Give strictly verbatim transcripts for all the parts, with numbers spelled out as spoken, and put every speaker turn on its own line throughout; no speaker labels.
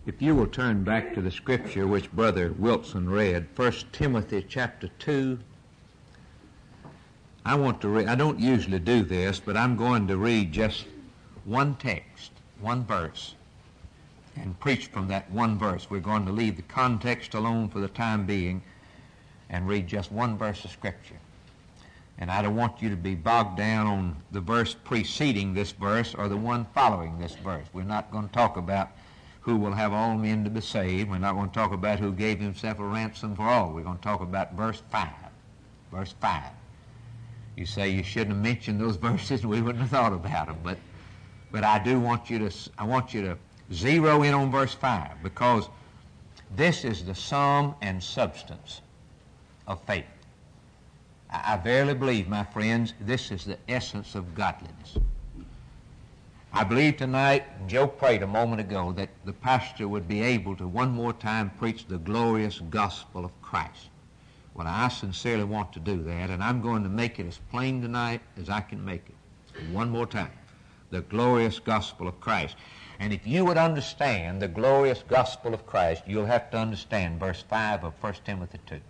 If you will turn back to the scripture which Brother Wilson read, First Timothy chapter two. I want to read, I don't usually do this, but I'm going to read just one text, one verse, and preach from that one verse. We're going to leave the context alone for the time being and read just one verse of scripture. And I don't want you to be bogged down on the verse preceding this verse or the one following this verse. We're not going to talk about who will have all men to be saved. We're not going to talk about who gave himself a ransom for all. We're going to talk about verse five. Verse five. You say you shouldn't have mentioned those verses, and we wouldn't have thought about them. But, but I do want you to, I want you to zero in on verse five, because this is the sum and substance of faith. I, I verily believe, my friends, this is the essence of godliness. I believe tonight, Joe prayed a moment ago, that the pastor would be able to one more time preach the glorious gospel of Christ. Well, I sincerely want to do that, and I'm going to make it as plain tonight as I can make it. One more time, the glorious gospel of Christ. And if you would understand the glorious gospel of Christ, you'll have to understand verse five of First Timothy two.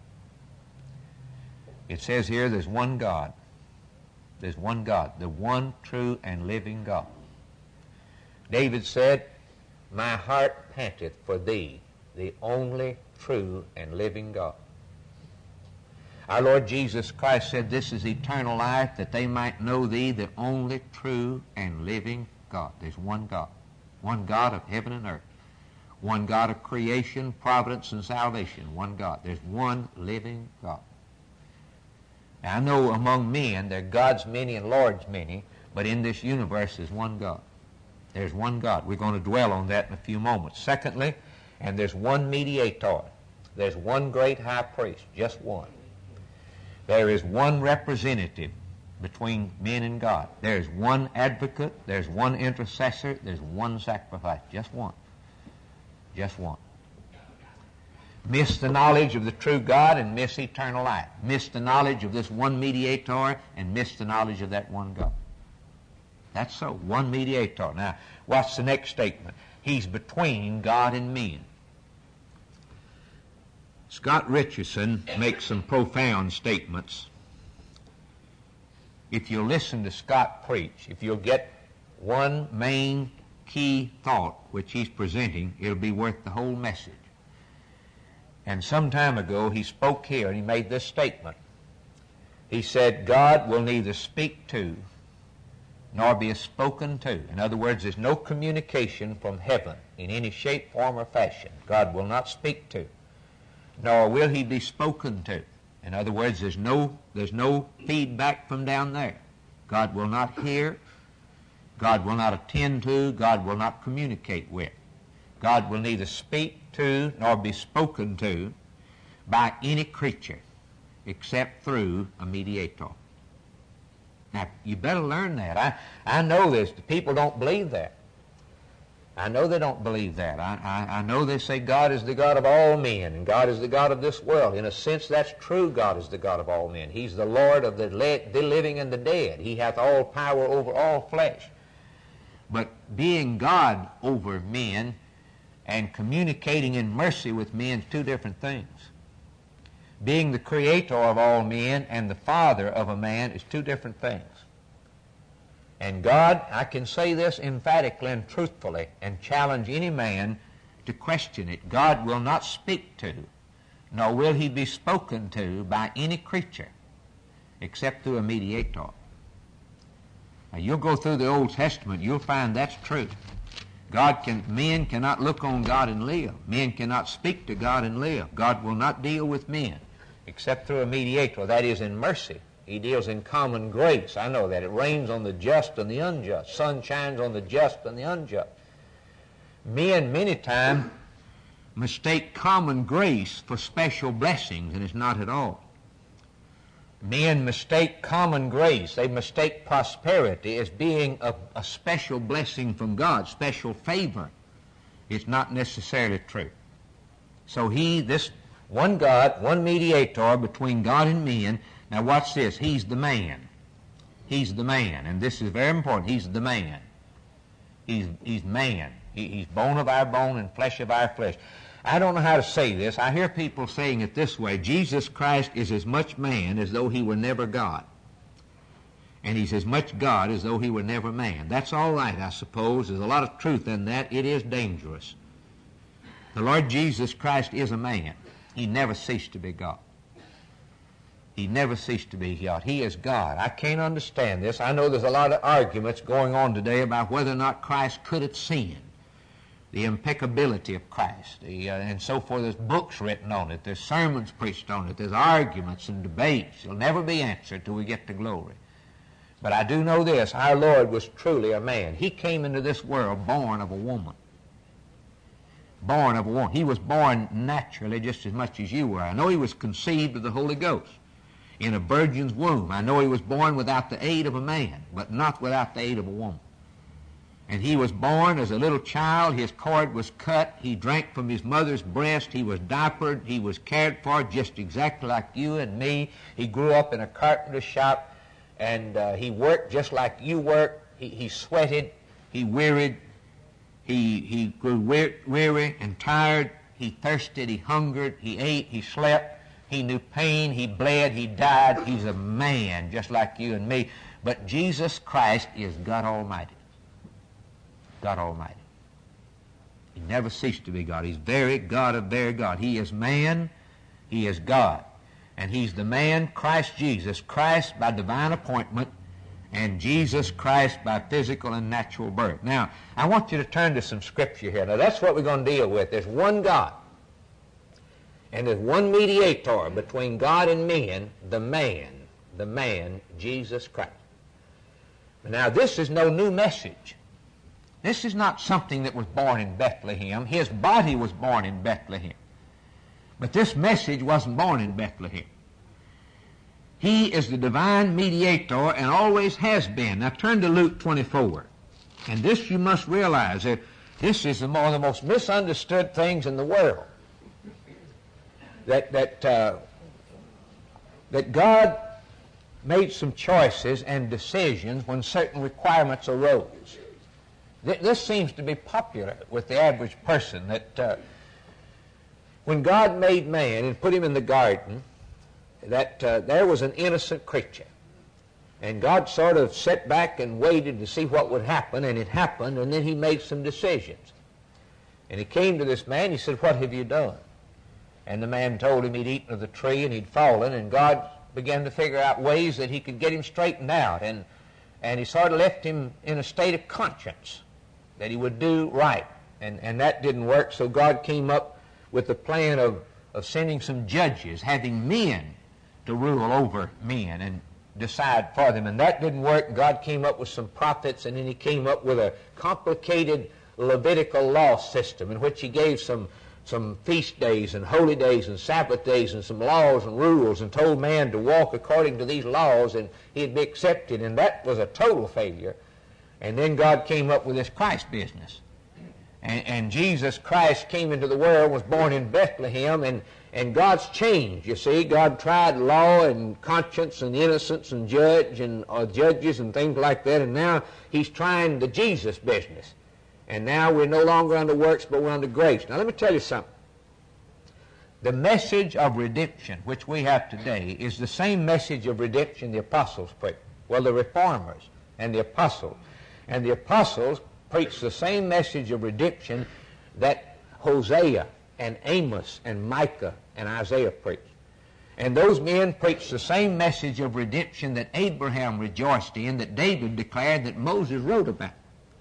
It says here, there's one God. There's one God, the one true and living God. David said, my heart panteth for thee, the only true and living God. Our Lord Jesus Christ said, this is eternal life, that they might know thee, the only true and living God. There's one God. One God of heaven and earth. One God of creation, providence, and salvation. One God. There's one living God. Now, I know among men there are gods many and lords many, but in this universe there's one God. There's one God. We're going to dwell on that in a few moments. Secondly, and there's one mediator. There's one great high priest, just one. There is one representative between men and God. There's one advocate. There's one intercessor. There's one sacrifice. Just one. Just one. Miss the knowledge of the true God and miss eternal life. Miss the knowledge of this one mediator and miss the knowledge of that one God. That's so. One mediator. Now, what's the next statement? He's between God and men. Scott Richardson makes some profound statements. If you'll listen to Scott preach, if you'll get one main key thought which he's presenting, it'll be worth the whole message. And some time ago he spoke here and he made this statement. He said, God will neither speak to nor be spoken to. In other words, there's no communication from heaven in any shape, form, or fashion. God will not speak to, nor will he be spoken to. In other words, there's no, there's no feedback from down there. God will not hear. God will not attend to. God will not communicate with. God will neither speak to nor be spoken to by any creature except through a mediator. Now, you better learn that. I, I know this. The people don't believe that. I know they don't believe that. I, I, I know they say God is the God of all men, and God is the God of this world. In a sense, that's true. God is the God of all men. He's the Lord of the, le- the living and the dead. He hath all power over all flesh. But being God over men and communicating in mercy with men is two different things. Being the creator of all men and the father of a man is two different things. And God, I can say this emphatically and truthfully and challenge any man to question it. God will not speak to, nor will he be spoken to by any creature except through a mediator. Now, you'll go through the Old Testament, you'll find that's true. God can, men cannot look on God and live. Men cannot speak to God and live. God will not deal with men except through a mediator, that is, in mercy. He deals in common grace. I know that. It rains on the just and the unjust. Sun shines on the just and the unjust. Men many times mistake common grace for special blessings, and it's not at all. Men mistake common grace. They mistake prosperity as being a, a special blessing from God, special favor. It's not necessarily true. So he, this one God, one mediator between God and men. Now watch this. He's the man. He's the man. And this is very important. He's the man. He's, he's man. He, he's bone of our bone and flesh of our flesh. I don't know how to say this. I hear people saying it this way: Jesus Christ is as much man as though he were never God. And he's as much God as though he were never man. That's all right, I suppose. There's a lot of truth in that. It is dangerous. The Lord Jesus Christ is a man. He never ceased to be God. He never ceased to be God. He is God. I can't understand this. I know there's a lot of arguments going on today about whether or not Christ could have sinned, the impeccability of Christ, the, uh, and so forth. There's books written on it. There's sermons preached on it. There's arguments and debates. They'll never be answered till we get to glory. But I do know this: our Lord was truly a man. He came into this world born of a woman. Born of a woman. He was born naturally just as much as you were. I know he was conceived of the Holy Ghost in a virgin's womb. I know he was born without the aid of a man, but not without the aid of a woman. And he was born as a little child. His cord was cut. He drank from his mother's breast. He was diapered. He was cared for just exactly like you and me. He grew up in a carpenter's shop, and uh, he worked just like you work. He, he sweated. He wearied. He, he grew weary and tired. He thirsted. He hungered. He ate. He slept. He knew pain. He bled. He died. He's a man just like you and me. But Jesus Christ is God Almighty. God Almighty. He never ceased to be God. He's very God of very God. He is man. He is God. And he's the man, Christ Jesus. Christ by divine appointment, and Jesus Christ by physical and natural birth. Now, I want you to turn to some scripture here. Now, that's what we're going to deal with. There's one God, and there's one mediator between God and men, the man, the man, Jesus Christ. Now, this is no new message. This is not something that was born in Bethlehem. His body was born in Bethlehem. But this message wasn't born in Bethlehem. He is the divine mediator and always has been. Now turn to Luke twenty-four. And this you must realize that this is one of the most misunderstood things in the world. That, that, uh, that God made some choices and decisions when certain requirements arose. Th- this seems to be popular with the average person, that uh, when God made man and put him in the garden, that uh, there was an innocent creature. And God sort of sat back and waited to see what would happen, and it happened, and then he made some decisions. And he came to this man, he said, "What have you done?" And the man told him he'd eaten of the tree and he'd fallen, and God began to figure out ways that he could get him straightened out. And, and he sort of left him in a state of conscience, that he would do right. And, and that didn't work, so God came up with the plan of, of sending some judges, having men to rule over men and decide for them. And that didn't work. God came up with some prophets, and then he came up with a complicated Levitical law system in which he gave some, some feast days and holy days and Sabbath days and some laws and rules, and told man to walk according to these laws and he'd be accepted. And that was a total failure. And then God came up with this Christ business. And, and Jesus Christ came into the world, was born in Bethlehem, and, and God's changed, you see. God tried law and conscience and innocence and judge and uh, judges and things like that, and now he's trying the Jesus business. And now we're no longer under works, but we're under grace. Now let me tell you something. The message of redemption which we have today is the same message of redemption the apostles preached. Well, the reformers and the apostles. And the apostles preached the same message of redemption that Hosea and Amos and Micah and Isaiah preached. And those men preached the same message of redemption that Abraham rejoiced in, that David declared, that Moses wrote about.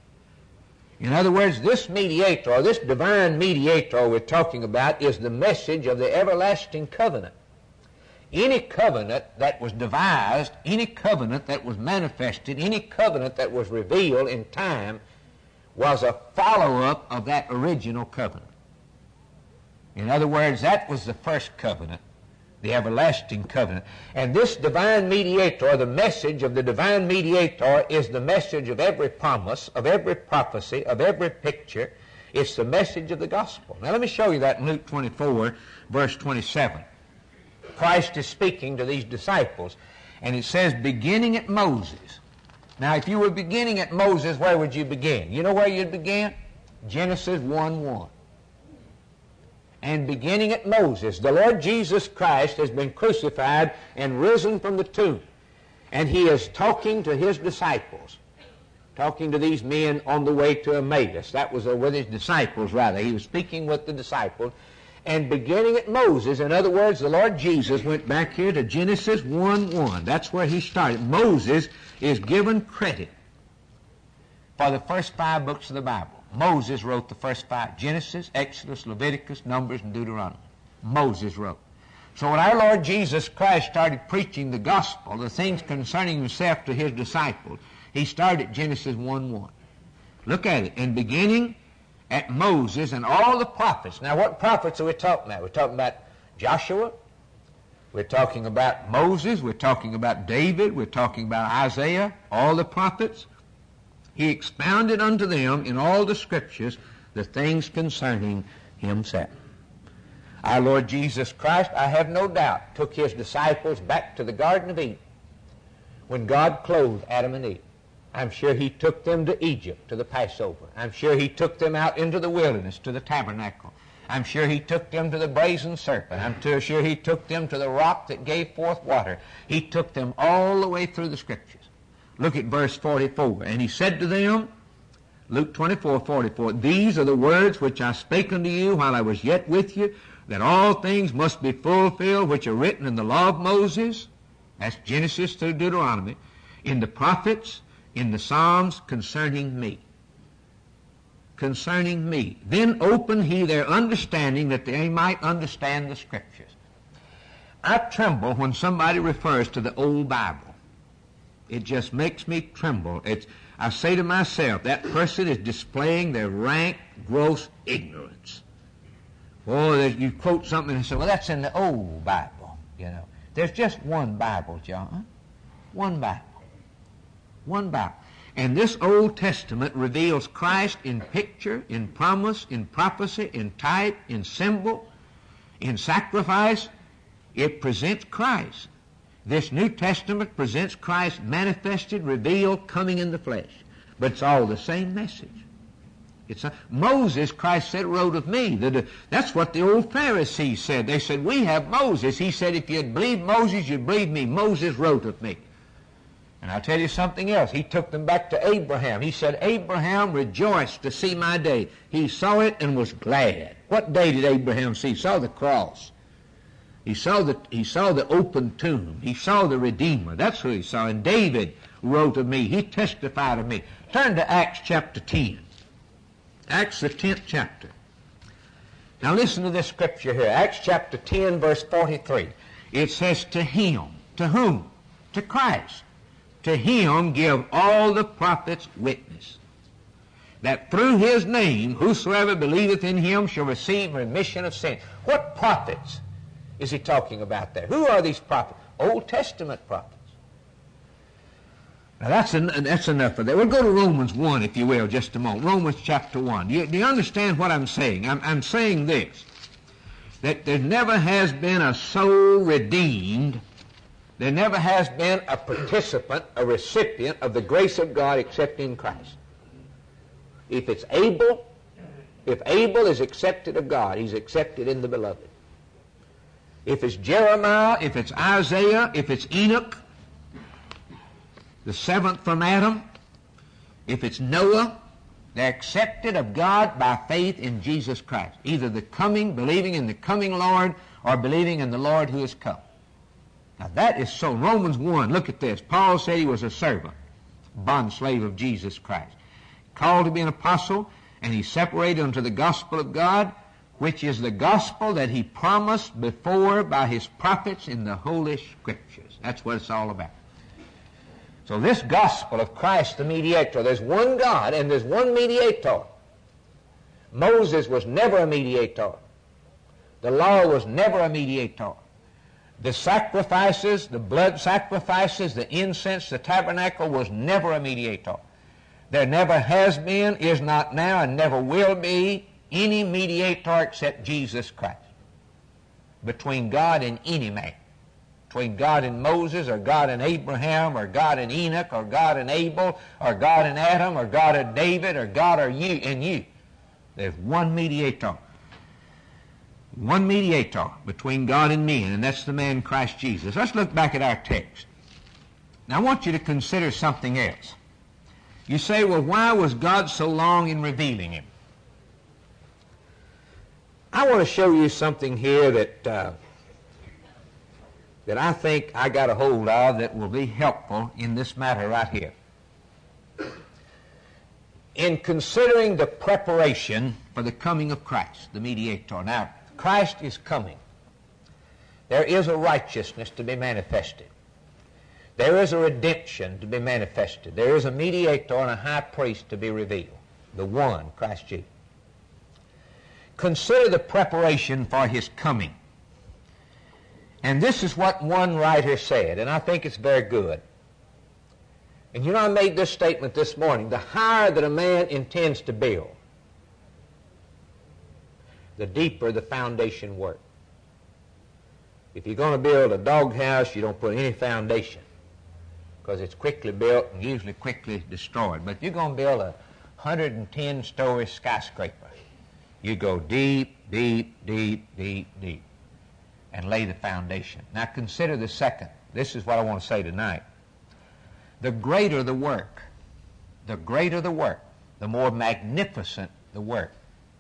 In other words, this mediator, or this divine mediator we're talking about, is the message of the everlasting covenant. Any covenant that was devised, any covenant that was manifested, any covenant that was revealed in time was a follow-up of that original covenant. In other words, that was the first covenant, the everlasting covenant. And this divine mediator, the message of the divine mediator, is the message of every promise, of every prophecy, of every picture. It's the message of the gospel. Now let me show you that in Luke twenty-four, verse twenty-seven. Christ is speaking to these disciples, and it says, beginning at Moses. Now, if you were beginning at Moses, where would you begin? You know where you'd begin? Genesis one one. And beginning at Moses, the Lord Jesus Christ has been crucified and risen from the tomb. And he is talking to his disciples, talking to these men on the way to Emmaus. That was uh, with his disciples, rather. He was speaking with the disciples. And beginning at Moses, in other words, the Lord Jesus went back here to Genesis one one. That's where he started. Moses is given credit for the first five books of the Bible. Moses wrote the first five: Genesis, Exodus, Leviticus, Numbers, and Deuteronomy. Moses wrote. So when our Lord Jesus Christ started preaching the gospel, the things concerning himself to his disciples, he started Genesis one one. Look at it. And beginning at Moses and all the prophets. Now what prophets are we talking about? We're talking about Joshua. We're talking about Moses. We're talking about David. We're talking about Isaiah. All the prophets. He expounded unto them in all the scriptures the things concerning himself. Our Lord Jesus Christ, I have no doubt, took his disciples back to the Garden of Eden when God clothed Adam and Eve. I'm sure he took them to Egypt, to the Passover. I'm sure he took them out into the wilderness, to the tabernacle. I'm sure he took them to the brazen serpent. I'm too sure he took them to the rock that gave forth water. He took them all the way through the scriptures. Look at verse forty-four. And he said to them, Luke twenty-four forty-four, These are the words which I spake unto you while I was yet with you, that all things must be fulfilled which are written in the law of Moses, that's Genesis through Deuteronomy, in the prophets, in the Psalms, concerning me. Concerning me. Then opened he their understanding that they might understand the scriptures. I tremble when somebody refers to the old Bible. It just makes me tremble. It's, I say to myself, that person is displaying their rank, gross ignorance. Or you quote something and say, well, that's in the old Bible, you know. There's just one Bible, John. One Bible. One Bible. And this Old Testament reveals Christ in picture, in promise, in prophecy, in type, in symbol, in sacrifice. It presents Christ. This New Testament presents Christ manifested, revealed, coming in the flesh. But it's all the same message. It's a, Moses, Christ said, wrote of me. The, that's what the old Pharisees said. They said, we have Moses. He said, if you'd believe Moses, you'd believe me. Moses wrote of me. And I'll tell you something else. He took them back to Abraham. He said, Abraham rejoiced to see my day. He saw it and was glad. What day did Abraham see? He saw the cross. He saw the, he saw the open tomb. He saw the Redeemer. That's who he saw. And David wrote of me. He testified of me. Turn to Acts chapter ten. Acts the tenth chapter. Now listen to this scripture here. Acts chapter ten, verse forty-three. It says, to him. To whom? To Christ. To him give all the prophets witness, that through his name whosoever believeth in him shall receive remission of sin. What prophets is he talking about there? Who are these prophets? Old Testament prophets. Now that's, en- that's enough of that. We'll go to Romans one, if you will, just a moment. Romans chapter one. Do you, do you understand what I'm saying? I'm, I'm saying this, that there never has been a soul redeemed, there never has been a participant, a recipient of the grace of God except in Christ. If it's Abel, if Abel is accepted of God, he's accepted in the beloved. If it's Jeremiah, if it's Isaiah, if it's Enoch, the seventh from Adam, if it's Noah, they're accepted of God by faith in Jesus Christ. Either the coming, believing in the coming Lord, or believing in the Lord who has come. Now that is so. Romans one, look at this. Paul said he was a servant, bondslave of Jesus Christ. Called to be an apostle, and he separated unto the gospel of God, which is the gospel that he promised before by his prophets in the Holy Scriptures. That's what it's all about. So this gospel of Christ the mediator, there's one God and there's one mediator. Moses was never a mediator. The law was never a mediator. The sacrifices, the blood sacrifices, the incense, the tabernacle was never a mediator. There never has been, is not now, and never will be any mediator except Jesus Christ between God and any man. Between God and Moses, or God and Abraham, or God and Enoch, or God and Abel, or God and Adam, or God and David, or God or you and you. There's one mediator. One mediator between God and men, and that's the man Christ Jesus. Let's look back at our text. Now I want you to consider something else. You say, well, why was God so long in revealing him? I want to show you something here that uh, that I think I got a hold of that will be helpful in this matter right here. In considering the preparation for the coming of Christ, the mediator. Now, Christ is coming. There is a righteousness to be manifested. There is a redemption to be manifested. There is a mediator and a high priest to be revealed. The one, Christ Jesus. Consider the preparation for his coming. And this is what one writer said, and I think it's very good. And you know, I made this statement this morning. The higher that a man intends to build, the deeper the foundation work. If you're going to build a doghouse, you don't put any foundation because it's quickly built and usually quickly destroyed. But if you're going to build a one hundred ten story skyscraper, you go deep, deep, deep, deep, deep and lay the foundation. Now consider the second. This is what I want to say tonight. The greater the work, the greater the work, the more magnificent the work.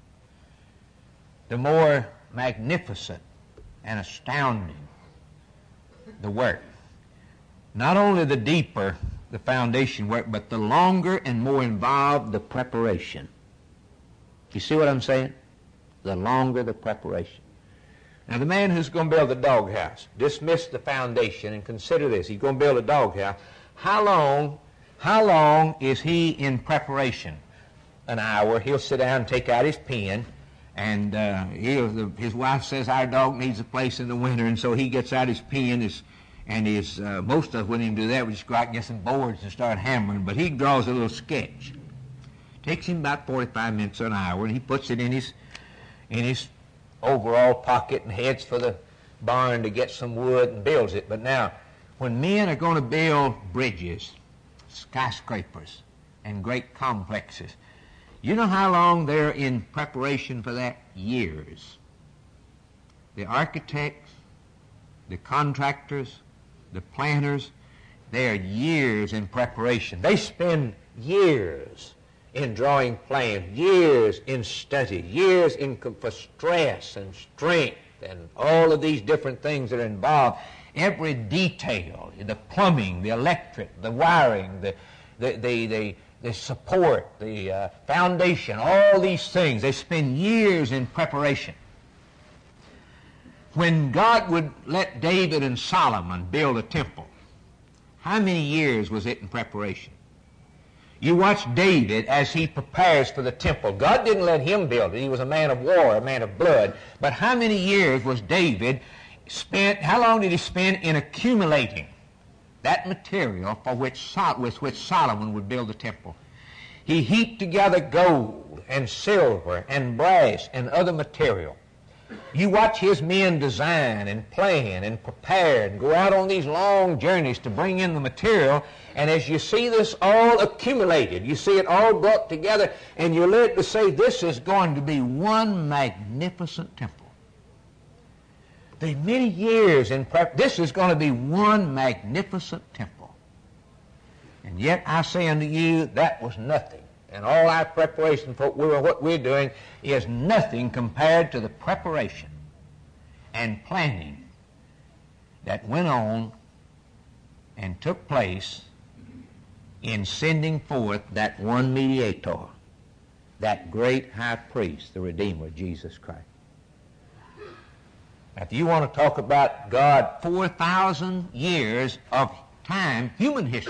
The more magnificent and astounding the work. Not only the deeper the foundation work, but the longer and more involved the preparation. You see what I'm saying? The longer the preparation. Now the man who's going to build a doghouse, dismiss the foundation and consider this. He's going to build a doghouse. How long, how long is he in preparation? An hour. He'll sit down and take out his pen. And uh, he'll, the, his wife says our dog needs a place in the winter, and so he gets out his pen. His, and his, uh, most of us wouldn't even do that. We just go out and get some boards and start hammering. But he draws a little sketch. Takes him about forty-five minutes or an hour, and he puts it in his in his overall pocket and heads for the barn to get some wood and builds it. But now, when men are going to build bridges, skyscrapers, and great complexes, you know how long they're in preparation for that? Years. The architects, the contractors, the planners, they are years in preparation. They spend years in drawing plans, years in study, years in for stress and strength and all of these different things that are involved. Every detail, the plumbing, the electric, the wiring, the the the, the the support, the uh, foundation, all these things, they spend years in preparation. When God would let David and Solomon build a temple, how many years was it in preparation? You watch David as he prepares for the temple. God didn't let him build it. He was a man of war, a man of blood. But how many years was David spent, how long did he spend in accumulating that material for which, with which Solomon would build the temple? He heaped together gold and silver and brass and other material. You watch his men design and plan and prepare and go out on these long journeys to bring in the material, and as you see this all accumulated, you see it all brought together, and you're led to say this is going to be one magnificent temple. There are many years in prep. This is going to be one magnificent temple. And yet I say unto you, that was nothing. And all our preparation for what we're doing is nothing compared to the preparation and planning that went on and took place in sending forth that one mediator, that great high priest, the Redeemer, Jesus Christ. Now, if you want to talk about God, four thousand years of time, human history,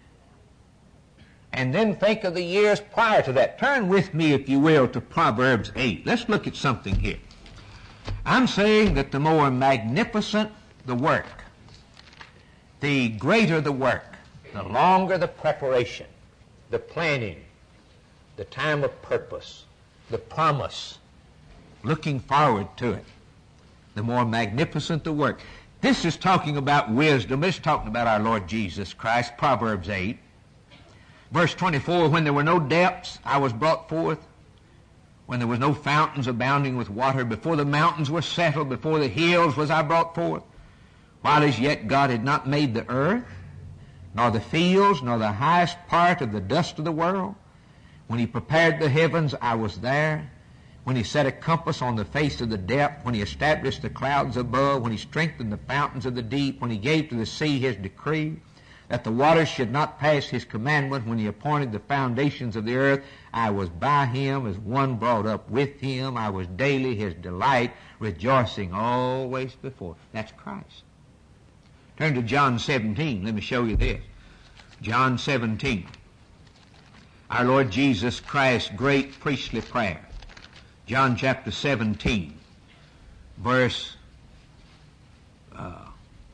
and then think of the years prior to that. Turn with me, if you will, to Proverbs eight. Let's look at something here. I'm saying that the more magnificent the work, the greater the work, the longer the preparation, the planning, the time of purpose, the promise, looking forward to it, the more magnificent the work. This is talking about wisdom. This is talking about our Lord Jesus Christ, Proverbs eight. Verse twenty-four, when there were no depths, I was brought forth. when there was no fountains abounding with water, before the mountains were settled, before the hills was I brought forth, while as yet God had not made the earth, nor the fields, nor the highest part of the dust of the world. When he prepared the heavens, I was there. When he set a compass on the face of the depth, when he established the clouds above, when he strengthened the fountains of the deep, when he gave to the sea his decree, that the waters should not pass his commandment, when he appointed the foundations of the earth, I was by him as one brought up with him. I was daily his delight, rejoicing always before. That's Christ. Turn to John seventeen. Let me show you this. John seventeen. Our Lord Jesus Christ's great priestly prayer. John chapter seventeen, verse uh,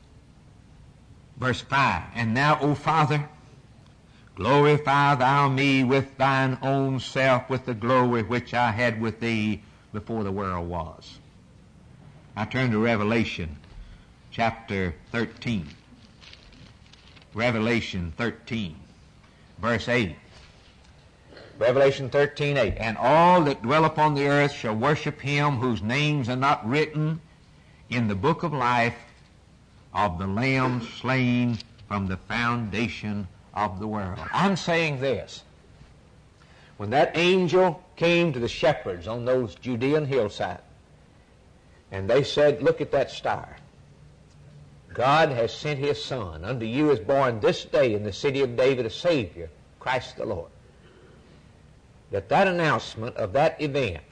verse five. And now, O Father, glorify thou me with thine own self, with the glory which I had with thee before the world was. I turn to Revelation chapter thirteen. Revelation thirteen, verse eight. Revelation thirteen, eight. And all that dwell upon the earth shall worship him whose names are not written in the book of life of the Lamb slain from the foundation of the world. I'm saying this. When that angel came to the shepherds on those Judean hillsides, and they said, look at that star. God has sent his Son. Unto you is born this day in the city of David a Savior, Christ the Lord. That that announcement of that event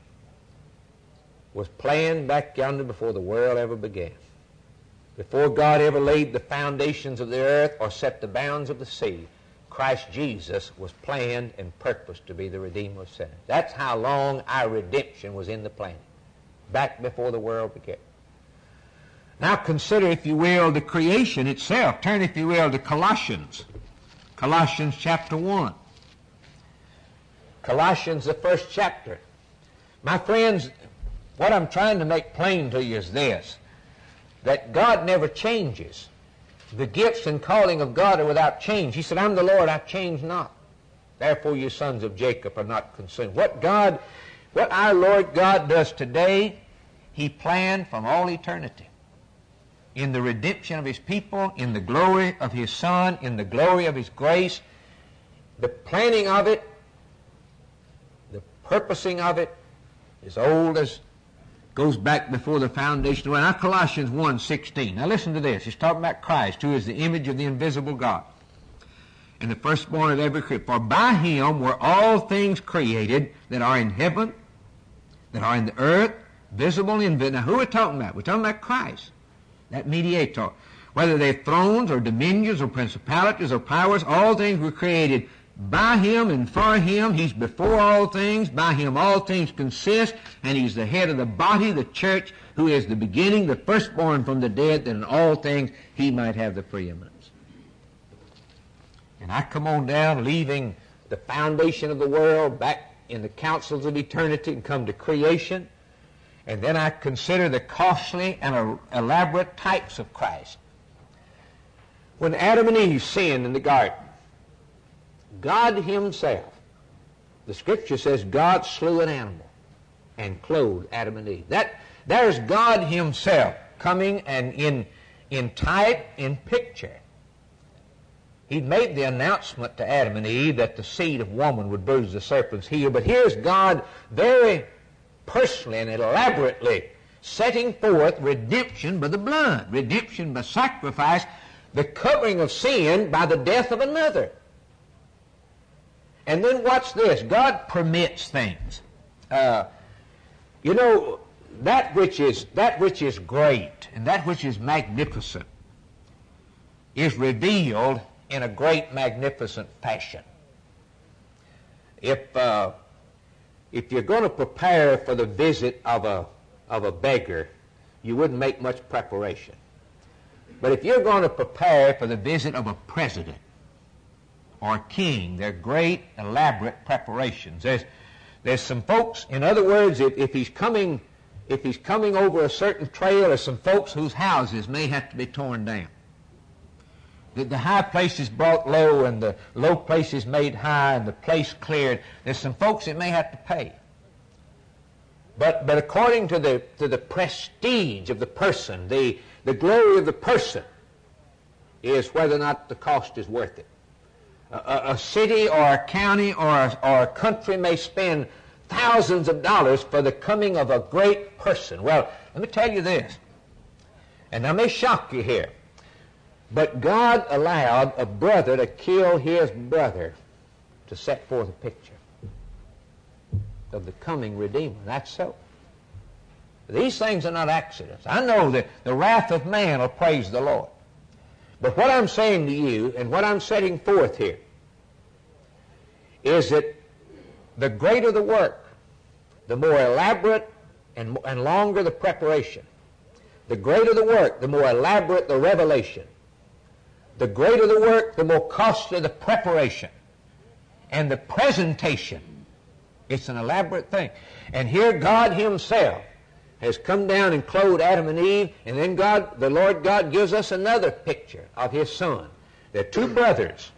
was planned back yonder before the world ever began. Before God ever laid the foundations of the earth or set the bounds of the sea, Christ Jesus was planned and purposed to be the Redeemer of sinners. That's how long our redemption was in the planning, back before the world began. Now consider, if you will, the creation itself. Turn, if you will, to Colossians. Colossians chapter one. Colossians, the first chapter. My friends, what I'm trying to make plain to you is this, that God never changes. The gifts and calling of God are without change. He said, I'm the Lord, I change not. Therefore you sons of Jacob are not consumed. What God, what our Lord God does today, he planned from all eternity. In the redemption of his people, in the glory of his Son, in the glory of his grace, the planning of it, the purposing of it, is old as goes back before the foundation of the world. Now Colossians one sixteen. Now listen to this. He's talking about Christ, who is the image of the invisible God, and the firstborn of every creature. For by him were all things created that are in heaven, that are in the earth, visible and invisible. Now who are we talking about? We're talking about Christ, that mediator. Whether they're thrones or dominions or principalities or powers, all things were created by him and for him. He's before all things. By him all things consist. And he's the head of the body, the church, who is the beginning, the firstborn from the dead, that in all things he might have the preeminence. And I come on down, leaving the foundation of the world back in the councils of eternity, and come to creation. And then I consider the costly and elaborate types of Christ. When Adam and Eve sinned in the garden, God himself, the Scripture says, God slew an animal and clothed Adam and Eve. That, there's God himself coming, and in, in type, in picture. He'd made the announcement to Adam and Eve that the seed of woman would bruise the serpent's heel, but here's God very personally and elaborately setting forth redemption by the blood, redemption by sacrifice, the covering of sin by the death of another. And then watch this. God permits things. Uh, you know, that which is that which is great and that which is magnificent is revealed in a great, magnificent fashion. If uh, if you're going to prepare for the visit of a of a beggar, you wouldn't make much preparation. But if you're going to prepare for the visit of a president or a king, they're great, elaborate preparations. There's, there's some folks, in other words, if, if he's coming, if he's coming over a certain trail, there's some folks whose houses may have to be torn down. The, the high places brought low, and the low places made high, and the place cleared. There's some folks that may have to pay. But, but according to the, to the prestige of the person, the, the glory of the person, is whether or not the cost is worth it. A, a city or a county or a, or a country may spend thousands of dollars for the coming of a great person. Well, let me tell you this, and I may shock you here, but God allowed a brother to kill his brother to set forth a picture of the coming Redeemer. That's so. These things are not accidents. I know that the wrath of man will praise the Lord. But what I'm saying to you, and what I'm setting forth here, is that the greater the work, the more elaborate and, and longer the preparation. The greater the work, the more elaborate the revelation. The greater the work, the more costly the preparation. And the presentation. It's an elaborate thing. And here God Himself has come down and clothed Adam and Eve, and then God, the Lord God, gives us another picture of His Son. They're two brothers,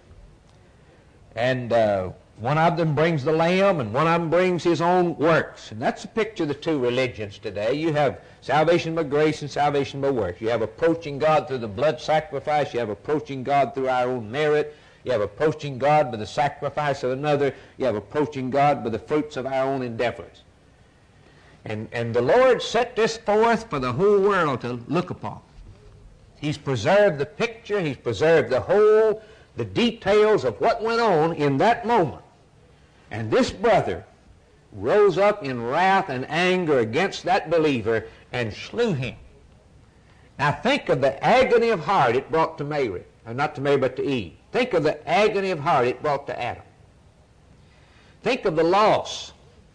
and uh, one of them brings the lamb, and one of them brings his own works. And that's a picture of the two religions today. You have salvation by grace and salvation by works. You have approaching God through the blood sacrifice. You have approaching God through our own merit. You have approaching God by the sacrifice of another. You have approaching God by the fruits of our own endeavors. And, and the Lord set this forth for the whole world to look upon. He's preserved the picture. He's preserved the whole, the details of what went on in that moment. And this brother rose up in wrath and anger against that believer and slew him. Now think of the agony of heart it brought to Mary. Or not to Mary, but to Eve. Think of the agony of heart it brought to Adam. Think of the loss.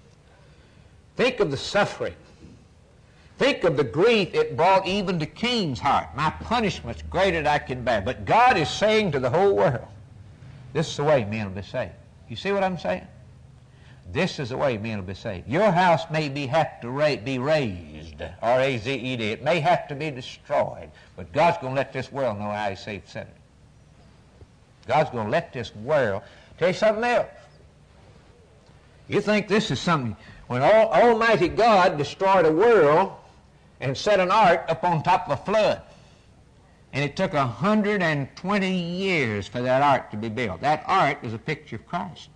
Think of the suffering. Think of the grief it brought even to Cain's heart. My punishment's greater than I can bear. But God is saying to the whole world, this is the way men will be saved. You see what I'm saying? This is the way men will be saved. Your house may be have to ra- be razed, R A Z E D. It may have to be destroyed. But God's going to let this world know how He saved sinners. God's going to let this world tell you something else. You think this is something... When all, Almighty God destroyed a world and set an ark up on top of a flood, and it took one hundred twenty years for that ark to be built. That ark is a picture of Christ.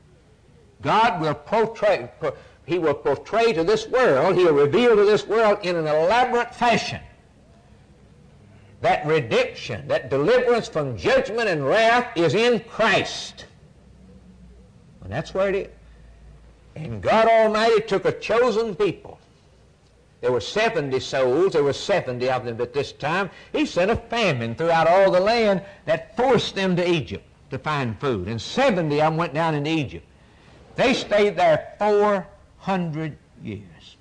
God will portray, He will portray to this world, He'll reveal to this world in an elaborate fashion that redemption, that deliverance from judgment and wrath is in Christ. And that's where it is. And God Almighty took a chosen people. There were seventy souls. There were seventy of them at this time. He sent a famine throughout all the land that forced them to Egypt to find food. And seventy of them went down into Egypt. They stayed there four hundred years.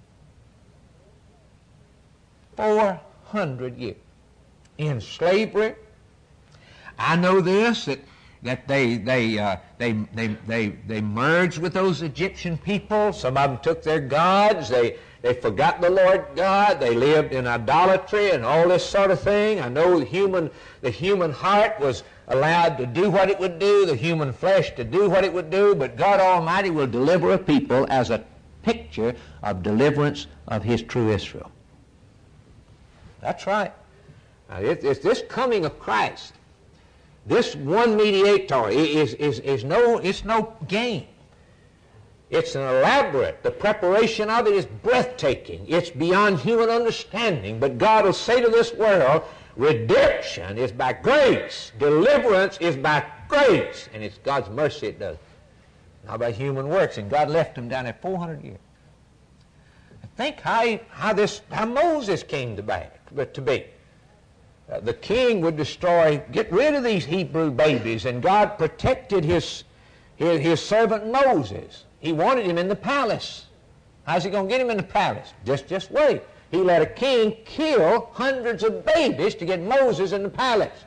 four hundred years. In slavery. I know this, that that they they, uh, they they they they merged with those Egyptian people. Some of them took their gods. They they forgot the Lord God. They lived in idolatry and all this sort of thing. I know the human the human heart was allowed to do what it would do, the human flesh to do what it would do, but God Almighty will deliver a people as a picture of deliverance of His true Israel. That's right. Now, it, it's this coming of Christ. This one mediator is, is, is no, it's no game. It's an elaborate, the preparation of it is breathtaking. It's beyond human understanding. But God will say to this world, redemption is by grace. Deliverance is by grace. And it's God's mercy it does. Not by human works. And God left them down there four hundred years. Think how, he, how, this, how Moses came to be. To be. Uh, the king would destroy, get rid of these Hebrew babies, and God protected his, his, his servant Moses. He wanted him in the palace. How's he going to get him in the palace? Just, just wait. He let a king kill hundreds of babies to get Moses in the palace.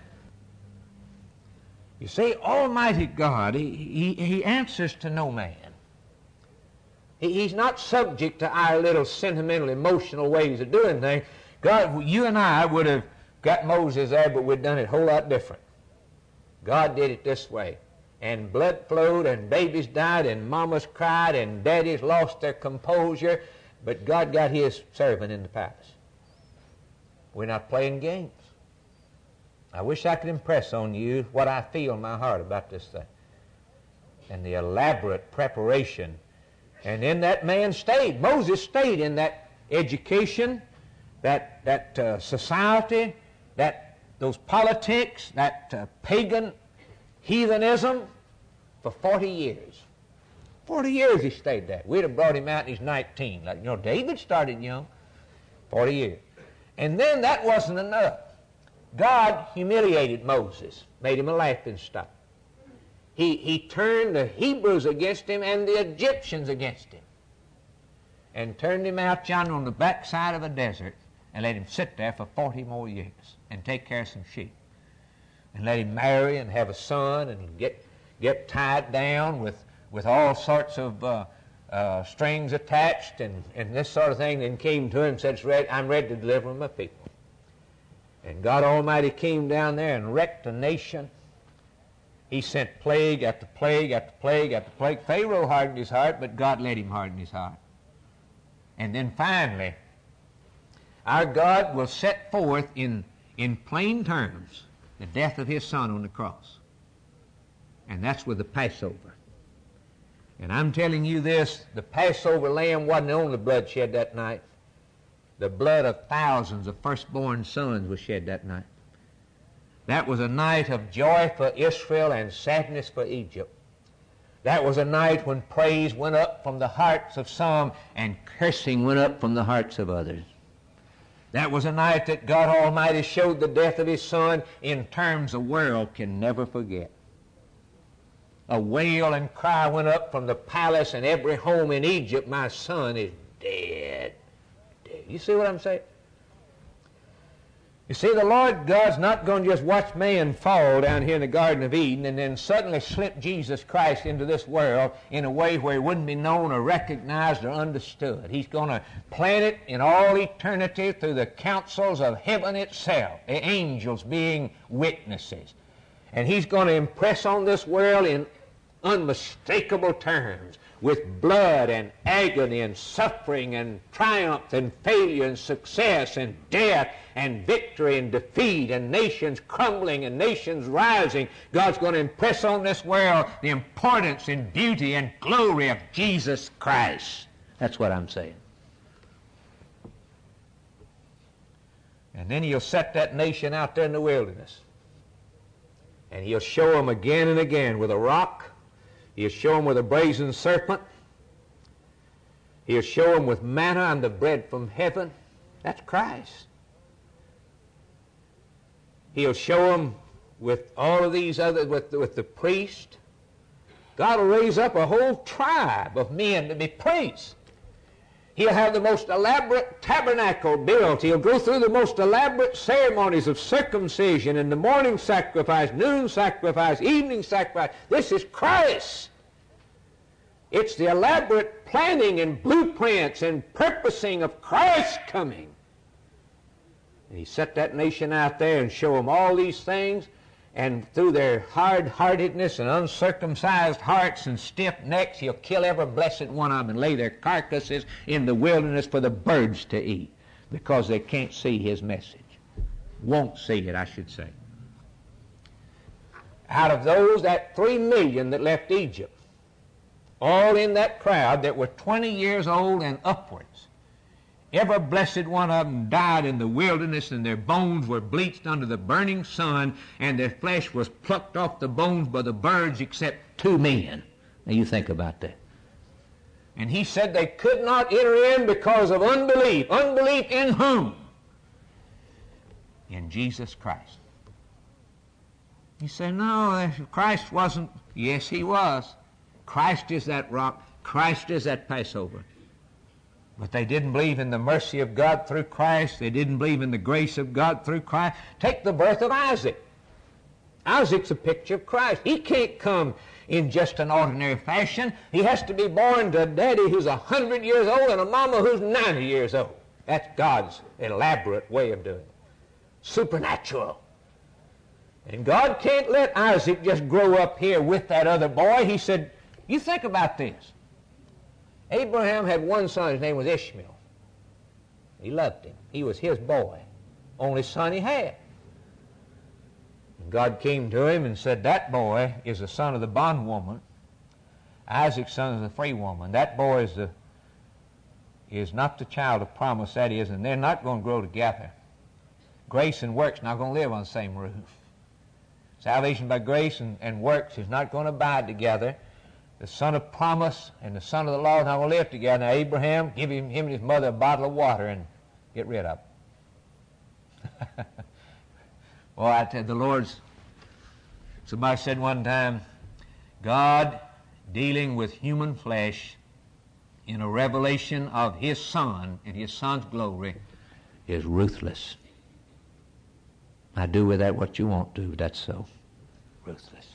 You see, Almighty God, he, he, he answers to no man. He, he's not subject to our little sentimental, emotional ways of doing things. God, you and I would have got Moses there, but we'd done it a whole lot different. God did it this way. And blood flowed, and babies died, and mamas cried, and daddies lost their composure. But God got his servant in the palace. We're not playing games. I wish I could impress on you what I feel in my heart about this thing. And the elaborate preparation. And then that man stayed. Moses stayed in that education, that, that uh, society, that those politics, that uh, pagan heathenism for forty years. forty years he stayed there. We'd have brought him out and he's nineteen. Like, you know, David started young. forty years. And then that wasn't enough. God humiliated Moses, made him a laughing stock. He, he turned the Hebrews against him and the Egyptians against him, and turned him out yonder on the backside of a desert and let him sit there for forty more years and take care of some sheep, and let him marry and have a son and get, get tied down with, with all sorts of uh, uh, strings attached and, and this sort of thing. Then came to him and said, I'm ready to deliver my people. And God Almighty came down there and wrecked the nation. He sent plague after plague after plague after plague. Pharaoh hardened his heart, but God let him harden his heart. And then finally, our God will set forth in, in plain terms the death of his son on the cross. And that's with the Passover. And I'm telling you this, the Passover lamb wasn't the only blood shed that night. The blood of thousands of firstborn sons was shed that night. That was a night of joy for Israel and sadness for Egypt. That was a night when praise went up from the hearts of some and cursing went up from the hearts of others. That was a night that God Almighty showed the death of his son in terms the world can never forget. A wail and cry went up from the palace and every home in Egypt, my son is dead. Dead. You see what I'm saying? You see, the Lord God's not going to just watch man fall down here in the Garden of Eden and then suddenly slip Jesus Christ into this world in a way where he wouldn't be known or recognized or understood. He's going to plant it in all eternity through the councils of heaven itself, the angels being witnesses. And he's going to impress on this world in unmistakable terms, with blood and agony and suffering and triumph and failure and success and death and victory and defeat and nations crumbling and nations rising. God's going to impress on this world the importance and beauty and glory of Jesus Christ. That's what I'm saying. And then he'll set that nation out there in the wilderness. And he'll show them again and again with a rock. He'll show them with a brazen serpent. He'll show them with manna and the bread from heaven. That's Christ. He'll show them with all of these others, with, with the priest. God will raise up a whole tribe of men to be priests. He'll have the most elaborate tabernacle built. He'll go through the most elaborate ceremonies of circumcision and the morning sacrifice, noon sacrifice, evening sacrifice. This is Christ. It's the elaborate planning and blueprints and purposing of Christ coming. And he set that nation out there and show them all these things, and through their hard-heartedness and uncircumcised hearts and stiff necks, he'll kill every blessed one of them and lay their carcasses in the wilderness for the birds to eat, because they can't see his message. Won't see it, I should say. Out of those, that three million that left Egypt, all in that crowd that were twenty years old and upwards, every blessed one of them died in the wilderness, and their bones were bleached under the burning sun, and their flesh was plucked off the bones by the birds, except two men. Now you think about that. And he said they could not enter in because of unbelief. Unbelief in whom? In Jesus Christ. You say, no, Christ wasn't. Yes, he was. Christ is that rock. Christ is that Passover. But they didn't believe in the mercy of God through Christ. They didn't believe in the grace of God through Christ. Take the birth of Isaac. Isaac's a picture of Christ. He can't come in just an ordinary fashion. He has to be born to a daddy who's a hundred years old and a mama who's ninety years old. That's God's elaborate way of doing it. Supernatural. And God can't let Isaac just grow up here with that other boy. He said, you think about this. Abraham had one son, his name was Ishmael. He loved him. He was his boy, only son he had. And God came to him and said, that boy is the son of the bondwoman. Isaac's son is the free woman. That boy is the is not the child of promise, that is, and they're not going to grow together. Grace and works not going to live on the same roof. Salvation by grace and, and works is not going to abide together. The son of promise and the son of the law are not going to live together. Now, Abraham, give him, him and his mother a bottle of water and get rid of it. Well, I tell you, the Lord's, somebody said one time, God dealing with human flesh in a revelation of his Son and his Son's glory is ruthless. I do with that what you want to, but that's so. Ruthless.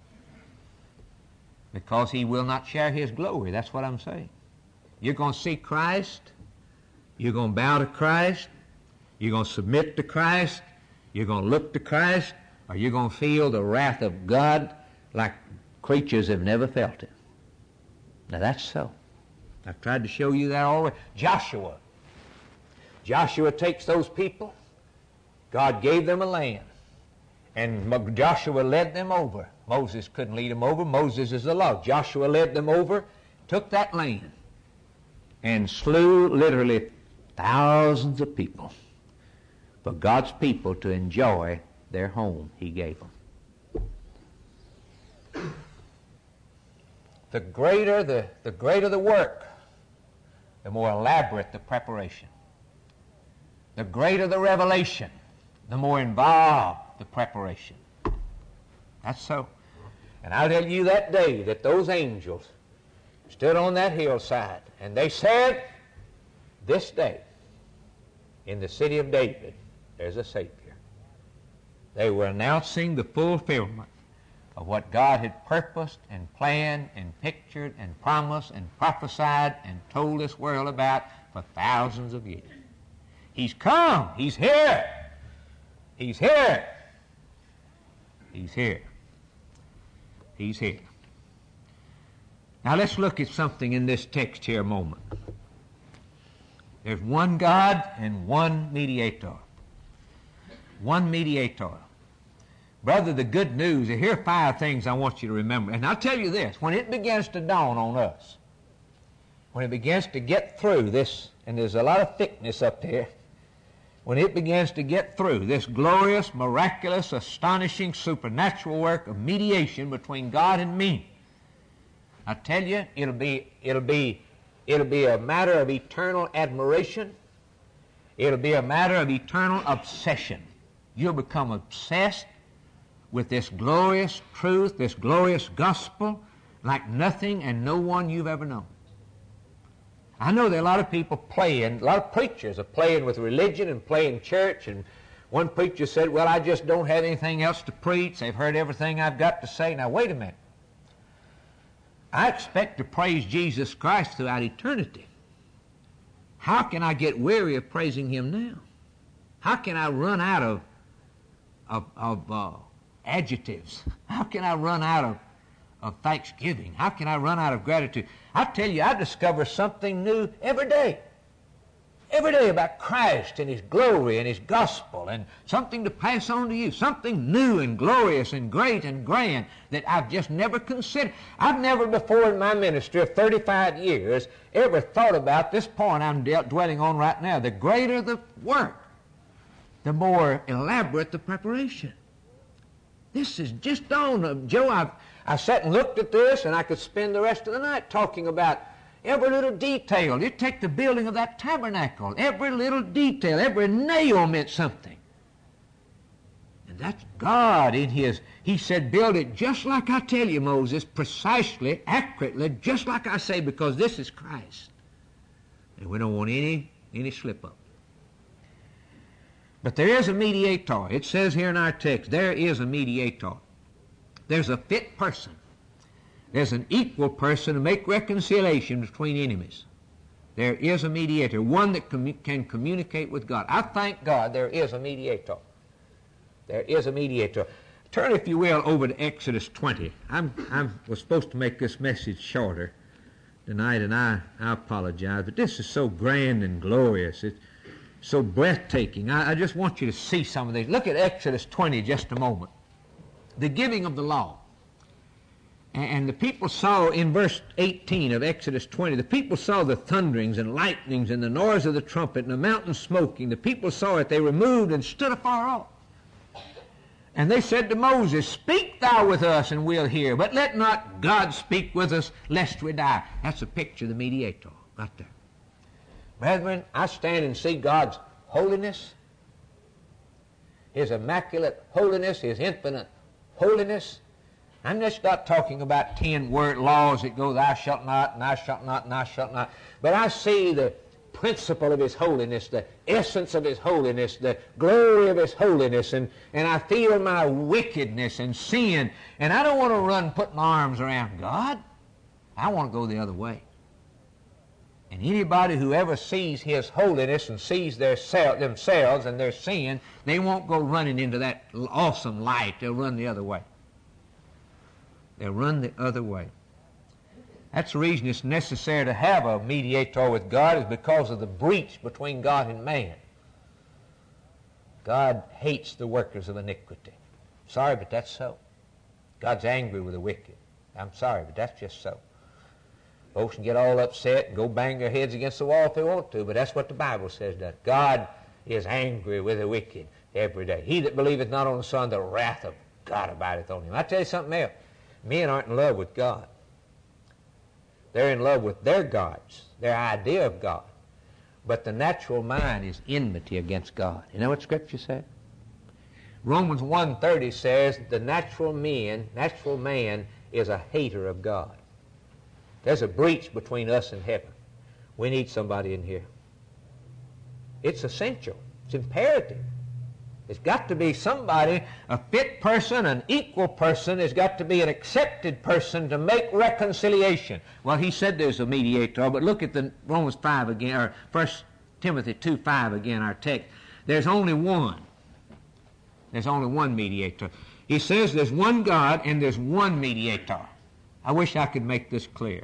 Because he will not share his glory. That's what I'm saying. You're going to see Christ. You're going to bow to Christ. You're going to submit to Christ. You're going to look to Christ. Or you're going to feel the wrath of God like creatures have never felt it. Now that's so. I've tried to show you that already. Joshua. Joshua takes those people. God gave them a land. And Joshua led them over. Moses couldn't lead them over. Moses is the law. Joshua led them over, took that land, and slew literally thousands of people for God's people to enjoy their home he gave them. The greater the, the greater the work, the more elaborate the preparation. The greater the revelation, the more involved the preparation. That's so. And I'll tell you that day that those angels stood on that hillside and they said, this day in the city of David there's a Savior. They were announcing the fulfillment of what God had purposed and planned and pictured and promised and prophesied and told this world about for thousands of years. He's come. He's here. He's here. He's here. He's here. Now let's look at something in this text here a moment. There's one God and one mediator. One mediator. Brother, the good news, here are five things I want you to remember. And I'll tell you this, when it begins to dawn on us, when it begins to get through this, and there's a lot of thickness up there, when it begins to get through this glorious, miraculous, astonishing, supernatural work of mediation between God and me, I tell you, it'll be, it'll be, it'll be a matter of eternal admiration. It'll be a matter of eternal obsession. You'll become obsessed with this glorious truth, this glorious gospel, like nothing and no one you've ever known. I know there are a lot of people playing, a lot of preachers are playing with religion and playing church, and one preacher said, well, I just don't have anything else to preach. They've heard everything I've got to say. Now, wait a minute. I expect to praise Jesus Christ throughout eternity. How can I get weary of praising Him now? How can I run out of, of, of uh, adjectives? How can I run out of, of thanksgiving? How can I run out of gratitude? I tell you, I discover something new every day. Every day about Christ and His glory and His gospel, and something to pass on to you, something new and glorious and great and grand that I've just never considered. I've never before in my ministry of thirty-five years ever thought about this point I'm dwelling on right now. The greater the work, the more elaborate the preparation. This is just on. Joe, I've, I sat and looked at this, and I could spend the rest of the night talking about every little detail. You take the building of that tabernacle. Every little detail, every nail meant something. And that's God in His, He said, build it just like I tell you, Moses, precisely, accurately, just like I say, because this is Christ. And we don't want any, any slip-up. But there is a mediator. It says here in our text, there is a mediator. There's a fit person. There's an equal person to make reconciliation between enemies. There is a mediator, one that com- can communicate with God. I thank God there is a mediator. There is a mediator. Turn, if you will, over to Exodus twenty. I'm, I was supposed to make this message shorter tonight, and I, I apologize, but this is so grand and glorious. It, so breathtaking. I, I just want you to see some of these. Look at Exodus twenty just a moment. The giving of the law. And the people saw in verse eighteen of Exodus twenty, the people saw the thunderings and lightnings and the noise of the trumpet and the mountain smoking. The people saw it. They removed and stood afar off. And they said to Moses, "Speak thou with us, and we'll hear. But let not God speak with us, lest we die." That's a picture of the mediator right there. Brethren, I stand and see God's holiness, His immaculate holiness, His infinite holiness. I'm just not talking about ten word laws that go, thou shalt not, and thou shalt not, and thou shalt not. But I see the principle of His holiness, the essence of His holiness, the glory of His holiness, and, and I feel my wickedness and sin, and I don't want to run putting my arms around God. I want to go the other way. And anybody who ever sees His holiness and sees their self, themselves and their sin, they won't go running into that awesome light. They'll run the other way. They'll run the other way. That's the reason it's necessary to have a mediator with God, is because of the breach between God and man. God hates the workers of iniquity. Sorry, but that's so. God's angry with the wicked. I'm sorry, but that's just so. Folks can get all upset and go bang their heads against the wall if they want to, but that's what the Bible says, does. God is angry with the wicked every day. He that believeth not on the Son, the wrath of God abideth on him. I tell you something else. Men aren't in love with God. They're in love with their gods, their idea of God. But the natural mind is enmity against God. You know what Scripture says? Romans one thirty says the natural man, natural man is a hater of God. There's a breach between us and heaven. We need somebody in here. It's essential. It's imperative. It's got to be somebody, a fit person, an equal person. There's got to be an accepted person to make reconciliation. Well, he said there's a mediator, but look at the Romans five again, or First Timothy two five again, our text. There's only one. There's only one mediator. He says there's one God and there's one mediator. I wish I could make this clear.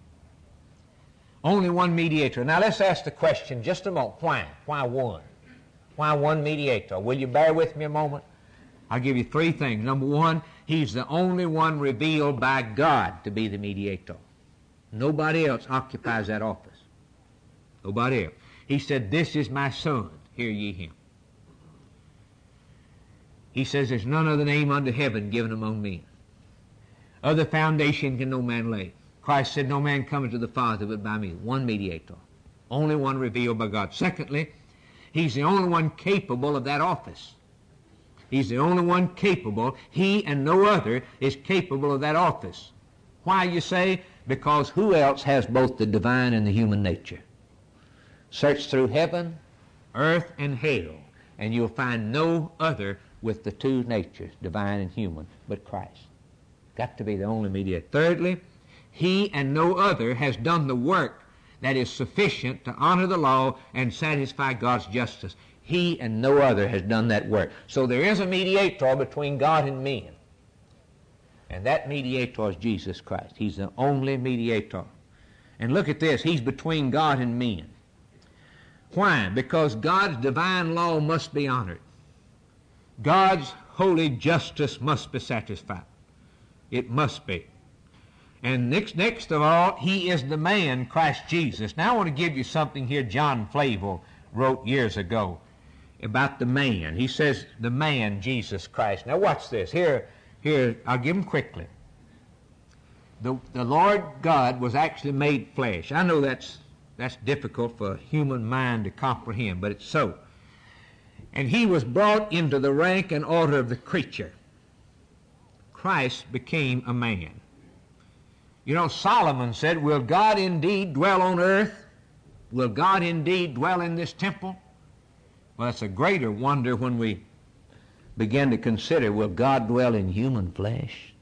Only one mediator. Now let's ask the question just a moment. Why? Why one? Why one mediator? Will you bear with me a moment? I'll give you three things. Number one, He's the only one revealed by God to be the mediator. Nobody else occupies that office. Nobody else. He said, "This is my Son, hear ye Him." He says, "There's none other name under heaven given among men. Other foundation can no man lay." Christ said, "No man cometh to the Father but by me." One mediator. Only one revealed by God. Secondly, He's the only one capable of that office. He's the only one capable. He and no other is capable of that office. Why, you say? Because who else has both the divine and the human nature? Search through heaven, earth, and hell, and you'll find no other with the two natures, divine and human, but Christ. Got to be the only mediator. Thirdly, He and no other has done the work that is sufficient to honor the law and satisfy God's justice. He and no other has done that work. So there is a mediator between God and men. And that mediator is Jesus Christ. He's the only mediator. And look at this. He's between God and men. Why? Because God's divine law must be honored. God's holy justice must be satisfied. It must be. And next, next of all, He is the man, Christ Jesus. Now I want to give you something here John Flavel wrote years ago about the man. He says, the man, Jesus Christ. Now watch this. Here, here I'll give them quickly. The, the Lord God was actually made flesh. I know that's, that's difficult for a human mind to comprehend, but it's so. And He was brought into the rank and order of the creature. Christ became a man. You know, Solomon said, "Will God indeed dwell on earth? Will God indeed dwell in this temple?" Well, it's a greater wonder when we begin to consider, will God dwell in human flesh?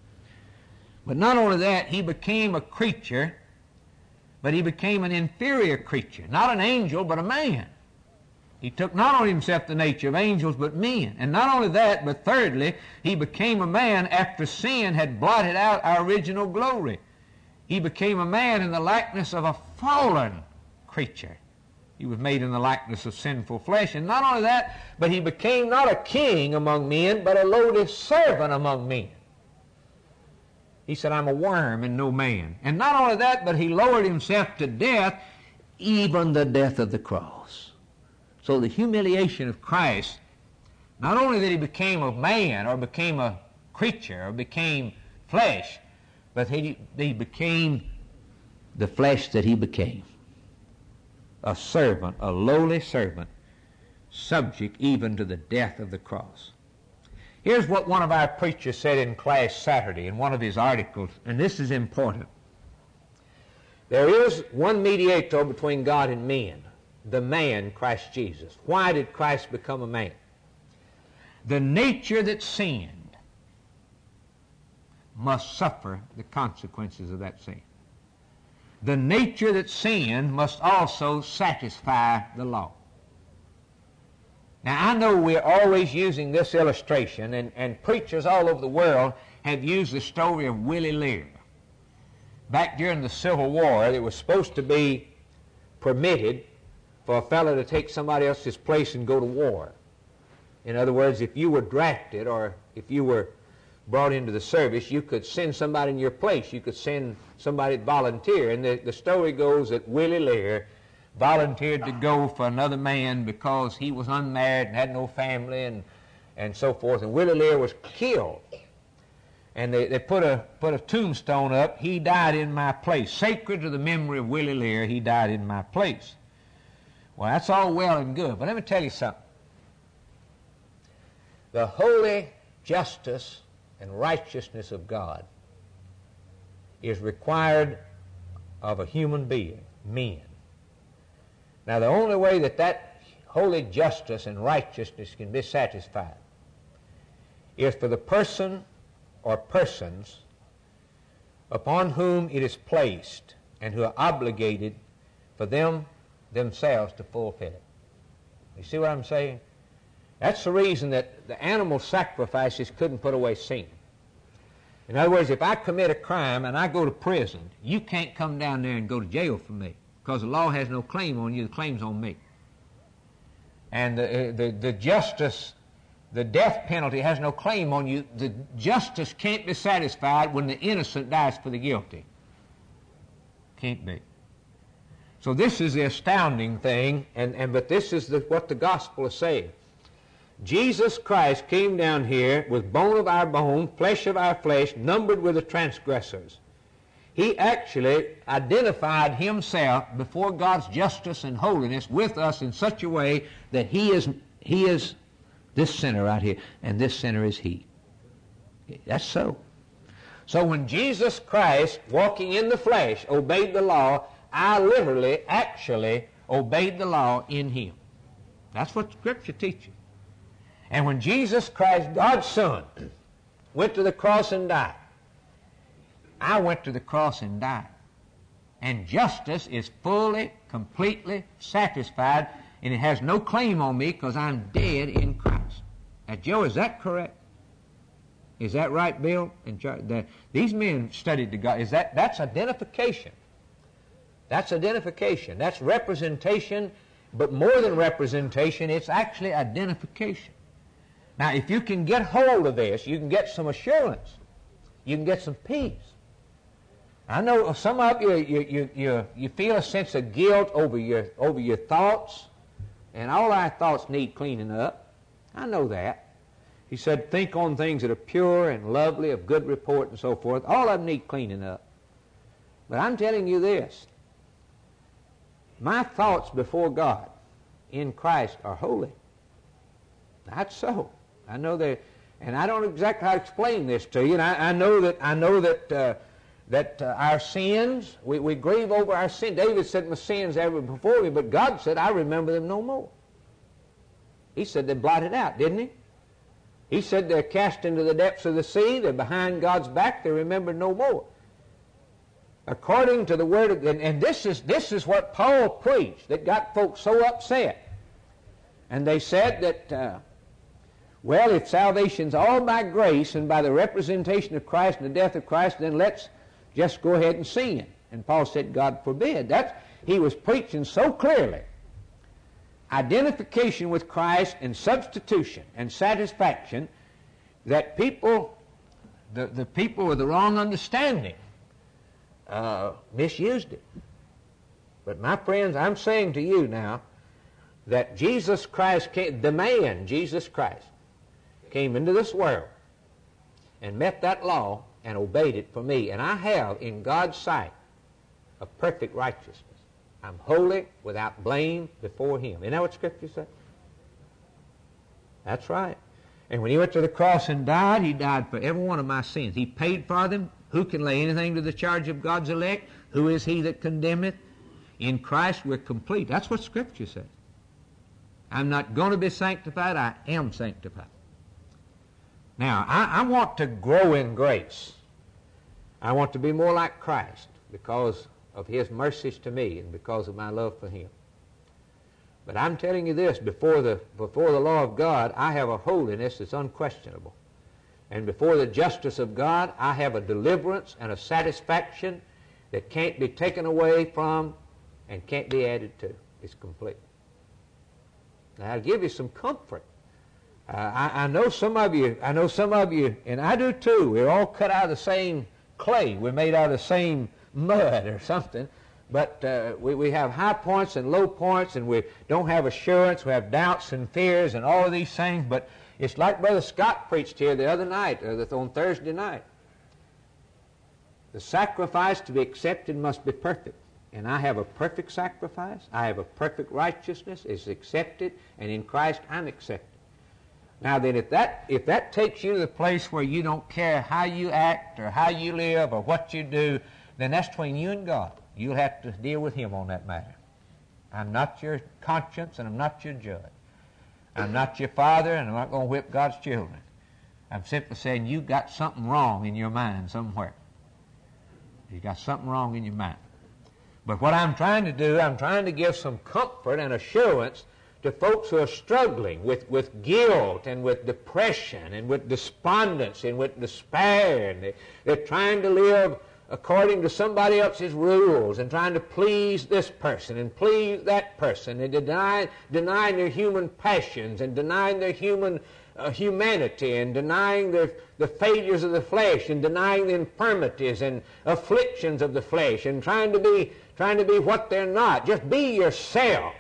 But not only that, He became a creature, but He became an inferior creature. Not an angel, but a man. He took not only Himself the nature of angels, but men. And not only that, but thirdly, He became a man after sin had blotted out our original glory. He became a man in the likeness of a fallen creature. He was made in the likeness of sinful flesh. And not only that, but he became not a king among men, but a lowly servant among men. He said, I'm a worm and no man. And not only that, but he lowered himself to death, even the death of the cross. So the humiliation of Christ, not only that he became a man or became a creature or became flesh, but he, he became the flesh that he became. A servant, a lowly servant, subject even to the death of the cross. Here's what one of our preachers said in class Saturday in one of his articles, and this is important. There is one mediator between God and men, the man, Christ Jesus. Why did Christ become a man? The nature that sinned must suffer the consequences of that sin. The nature that sinned must also satisfy the law. Now, I know we're always using this illustration, and, and preachers all over the world have used the story of Willie Lear. Back during the Civil War, it was supposed to be permitted for a fellow to take somebody else's place and go to war. In other words, if you were drafted or if you were brought into the service, you could send somebody in your place. You could send somebody to volunteer. And the, the story goes that Willie Lear volunteered to go for another man because he was unmarried and had no family and, and so forth. And Willie Lear was killed. And they, they put a put a tombstone up. He died in my place. Sacred to the memory of Willie Lear, he died in my place. Well, that's all well and good. But let me tell you something. The holy justice and righteousness of God is required of a human being, men. Now, the only way that that holy justice and righteousness can be satisfied is for the person or persons upon whom it is placed and who are obligated for them themselves to fulfill it. You see what I'm saying? That's the reason that the animal sacrifices couldn't put away sin. In other words, if I commit a crime and I go to prison, you can't come down there and go to jail for me because the law has no claim on you, the claim's on me. And the, the, the justice, the death penalty has no claim on you. The justice can't be satisfied when the innocent dies for the guilty. Can't be. So this is the astounding thing, and, and but this is the, what the gospel is saying. Jesus Christ came down here with bone of our bone, flesh of our flesh, numbered with the transgressors. He actually identified himself before God's justice and holiness with us in such a way that he is, he is this sinner right here, and this sinner is he. That's so. So when Jesus Christ, walking in the flesh, obeyed the law, I literally, actually obeyed the law in him. That's what Scripture teaches. And when Jesus Christ, God's Son, went to the cross and died, I went to the cross and died. And justice is fully, completely satisfied, and it has no claim on me because I'm dead in Christ. Now, Joe, is that correct? Is that right, Bill? And the, these men studied the God. Is that that's identification? That's identification. That's representation, but more than representation, it's actually identification. Now, if you can get hold of this, you can get some assurance. You can get some peace. I know some of you, you, you, you, you feel a sense of guilt over your, over your thoughts, and all our thoughts need cleaning up. I know that. He said, think on things that are pure and lovely, of good report and so forth. All of them need cleaning up. But I'm telling you this. My thoughts before God in Christ are holy. That's so. I know that, and I don't exactly how to explain this to you. And I, I know that I know that uh, that uh, our sins, we, we grieve over our sin. David said, "My sins ever before me," but God said, "I remember them no more." He said they're blotted out, didn't he? He said they're cast into the depths of the sea. They're behind God's back. They're remembered no more. According to the word of, and, and this is this is what Paul preached that got folks so upset. And they said that, uh, well, if salvation's all by grace and by the representation of Christ and the death of Christ, then let's just go ahead and sin. And Paul said, God forbid. That's, he was preaching so clearly identification with Christ and substitution and satisfaction that people, the, the people with the wrong understanding, uh, misused it. But my friends, I'm saying to you now that Jesus Christ came, the man, Jesus Christ, came into this world and met that law and obeyed it for me. And I have, in God's sight, a perfect righteousness. I'm holy, without blame before Him. Isn't that what Scripture says? That's right. And when He went to the cross and died, He died for every one of my sins. He paid for them. Who can lay anything to the charge of God's elect? Who is he that condemneth? In Christ we're complete. That's what Scripture says. I'm not going to be sanctified. I am sanctified. Now, I, I want to grow in grace. I want to be more like Christ because of His mercies to me and because of my love for Him. But I'm telling you this, before the, before the law of God, I have a holiness that's unquestionable. And before the justice of God, I have a deliverance and a satisfaction that can't be taken away from and can't be added to. It's complete. Now, I'll give you some comfort. Uh, I, I know some of you, I know some of you, and I do too, we're all cut out of the same clay. We're made out of the same mud or something. But uh, we, we have high points and low points, and we don't have assurance. We have doubts and fears and all of these things. But it's like Brother Scott preached here the other night, or on Thursday night. The sacrifice to be accepted must be perfect. And I have a perfect sacrifice. I have a perfect righteousness. It's accepted, and in Christ I'm accepted. Now then, if that, if that takes you to the place where you don't care how you act or how you live or what you do, then that's between you and God. You'll have to deal with Him on that matter. I'm not your conscience, and I'm not your judge. I'm not your father, and I'm not going to whip God's children. I'm simply saying you've got something wrong in your mind somewhere. You've got something wrong in your mind. But what I'm trying to do, I'm trying to give some comfort and assurance to folks who are struggling with, with guilt and with depression and with despondency and with despair. And they, they're trying to live according to somebody else's rules and trying to please this person and please that person and deny, denying their human passions and denying their human uh, humanity and denying their, the failures of the flesh and denying the infirmities and afflictions of the flesh and trying to be, trying to be what they're not. Just be yourself,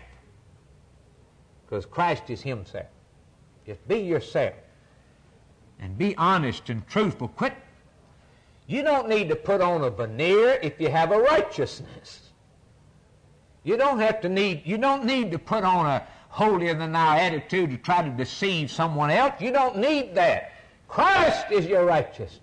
because Christ is Himself. Just be yourself and be honest and truthful. Quit. You don't need to put on a veneer if you have a righteousness. You don't have to need, you don't need to put on a holier than thou attitude to try to deceive someone else. You don't need that. Christ is your righteousness.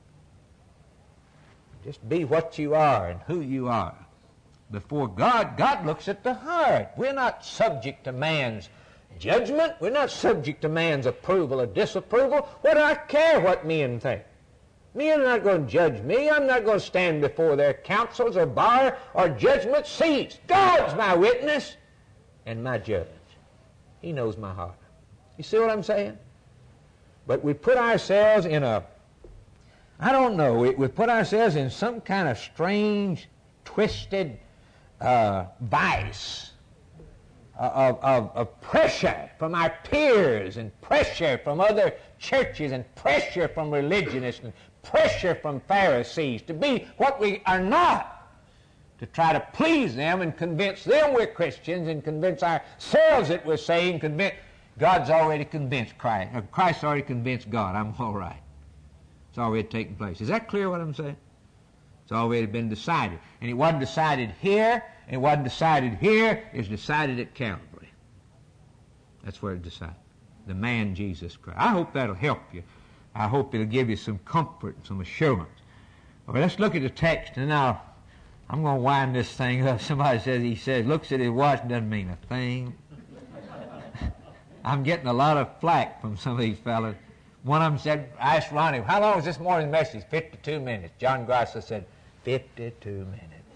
Just be what you are and who you are. Before God, God looks at the heart. We're not subject to man's judgment. We're not subject to man's approval or disapproval. What do I care what men think? Men are not going to judge me. I'm not going to stand before their councils or bar or judgment seats. God's my witness and my judge. He knows my heart. You see what I'm saying? But we put ourselves in a, I don't know, we, we put ourselves in some kind of strange, twisted uh, vice of, of, of pressure from our peers and pressure from other churches and pressure from religionists and pressure from Pharisees to be what we are not, to try to please them and convince them we're Christians and convince ourselves that we're saved. Convince God's already convinced Christ. Or Christ's already convinced God. I'm all right. It's already taken place. Is that clear what I'm saying? It's already been decided. And it wasn't decided here, and it wasn't decided here. It's decided at Calvary. That's where it's decided. The man Jesus Christ. I hope that'll help you. I hope it'll give you some comfort and some assurance. Well, let's look at the text, and now I'm going to wind this thing up. Somebody says, he says, looks at his watch, doesn't mean a thing. I'm getting a lot of flack from some of these fellas. One of them said, I asked Ronnie, how long was this morning's message? fifty-two minutes. John Grosser said, fifty-two minutes.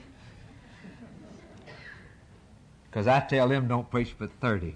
Because I tell them don't preach for thirty.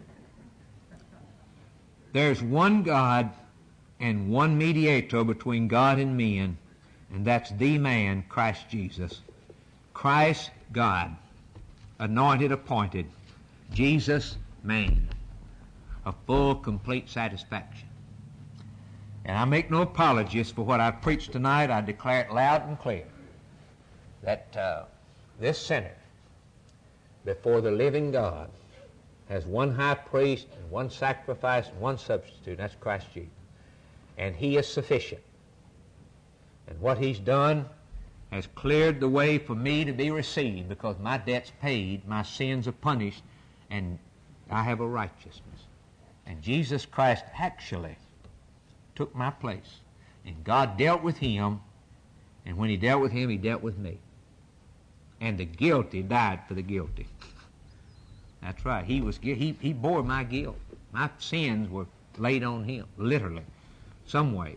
There's one God and one mediator between God and men, and that's the man, Christ Jesus. Christ, God, anointed, appointed. Jesus, man of full, complete satisfaction. And I make no apologies for what I preached tonight. I declare it loud and clear that uh, this sinner before the living God has one high priest and one sacrifice and one substitute, and that's Christ Jesus. And he is sufficient. And what he's done has cleared the way for me to be received, because my debt's paid, my sins are punished, and I have a righteousness. And Jesus Christ actually took my place. And God dealt with him, and when he dealt with him, he dealt with me. And the guilty died for the guilty. That's right. He was he, he bore my guilt. My sins were laid on him, literally, some way.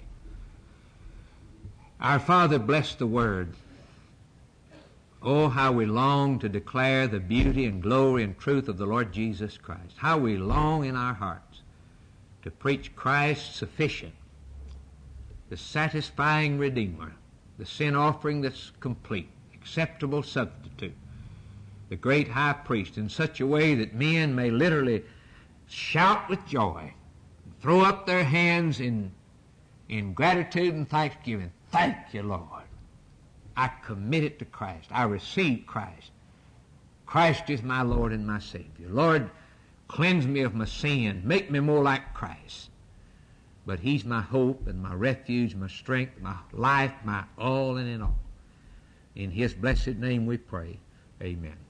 Our Father, bless the word. Oh, how we long to declare the beauty and glory and truth of the Lord Jesus Christ. How we long in our hearts to preach Christ sufficient, the satisfying Redeemer, the sin offering that's complete, acceptable substitute, the great high priest, in such a way that men may literally shout with joy, throw up their hands in, in gratitude and thanksgiving. Thank you, Lord. I commit it to Christ. I receive Christ. Christ is my Lord and my Savior. Lord, cleanse me of my sin. Make me more like Christ. But he's my hope and my refuge, my strength, my life, my all and in all. In his blessed name we pray. Amen.